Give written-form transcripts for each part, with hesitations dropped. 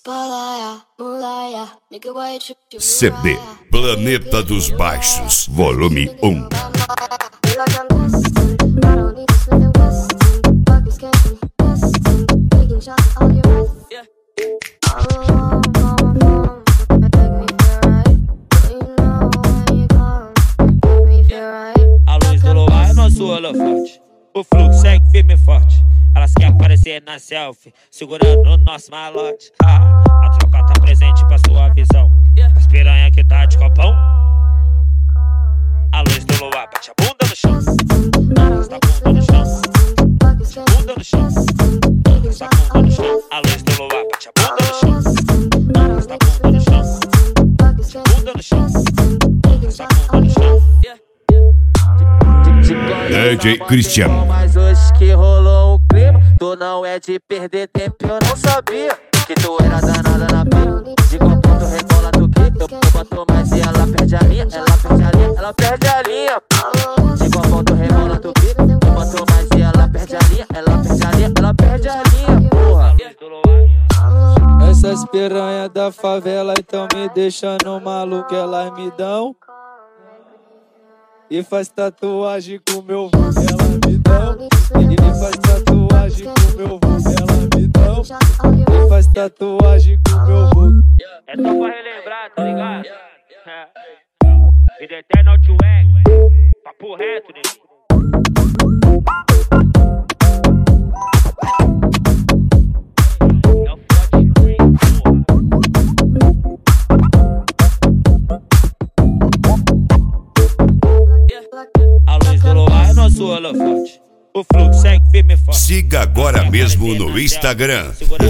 CD Planeta dos Baixos, volume 1. A luz do luar é nosso holofote. O fluxo segue firme e forte. Elas querem aparecer na selfie, segurando o nosso malote. A tropa tá presente pra sua visão. As piranha que tá de copão. A luz do luar bate a bunda no chão. Arrasta a bunda no chão. Bunda no chão. Arrasta a bunda no chão. A luz do luar bate a bunda no chão. Arrasta a bunda no chão. Bunda no chão. Arrasta a bunda no chão. DJ Cristiano. Mas hoje que rolou um clima, tu não é de perder tempo. Eu não sabia que tu era danada na pista. De qual ponto rebola tu que eu boto mais e ela perde a linha. Ela perde a linha, ela perde a linha. De qual ponto rebola tu que eu boto mais e ela perde a linha. Ela perde a linha, ela perde a linha, porra. Essas piranha da favela então me deixando maluco, elas me dão e faz tatuagem com meu vulgo, ela me dão. E faz tatuagem com meu vulgo, ela me dão. E faz tatuagem com meu vulgo. É só pra relembrar, tá ligado? Vida eterna ao tio Egg. Papo reto, nego. A luz do luar é nosso holofote. O fluxo segue firme e forte. Siga agora mesmo no Instagram.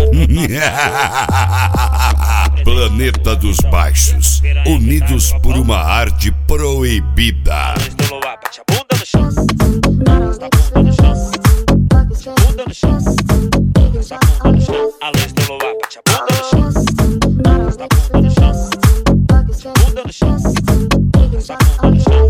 Planeta dos Baixos, unidos por uma arte proibida. A luz do luar bate a bunda no chão. Arrasta a bunda no chão. Bunda no chão. Arrasta a bunda no chão. A luz do luar bate a bunda no chão. Arrasta a bunda no chão. Bunda no chão. Arrasta a bunda no chão.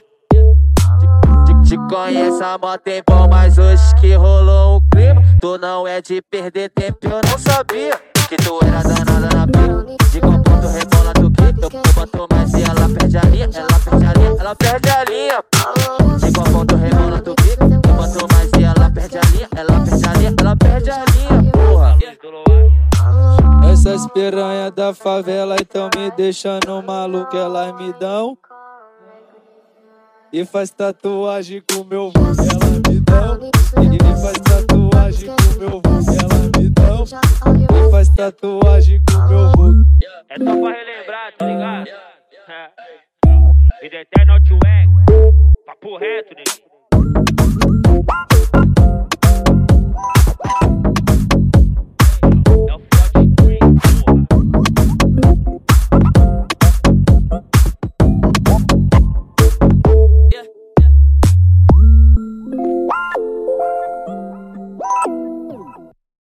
Te conheço há mó tempão, mas hoje que rolou um clima, tu não é de perder tempo. Eu não sabia que tu era danada na pista. De qual ponto rebola tu que eu boto mais e ela perde a linha. Ela perde a linha, ela perde a linha. De qual ponto rebola tu que eu boto mais e ela perde a linha. Ela perde a linha, ela perde a linha, porra. Essas piranha da favela então me deixando maluco, elas me dão e faz tatuagem com meu vulgo, ela me dão. E faz tatuagem com meu vulgo, ela me dão. E faz tatuagem com meu vulgo. É só pra relembrar, tá ligado? Vida eterna ao tio Egg. Papo reto, nego.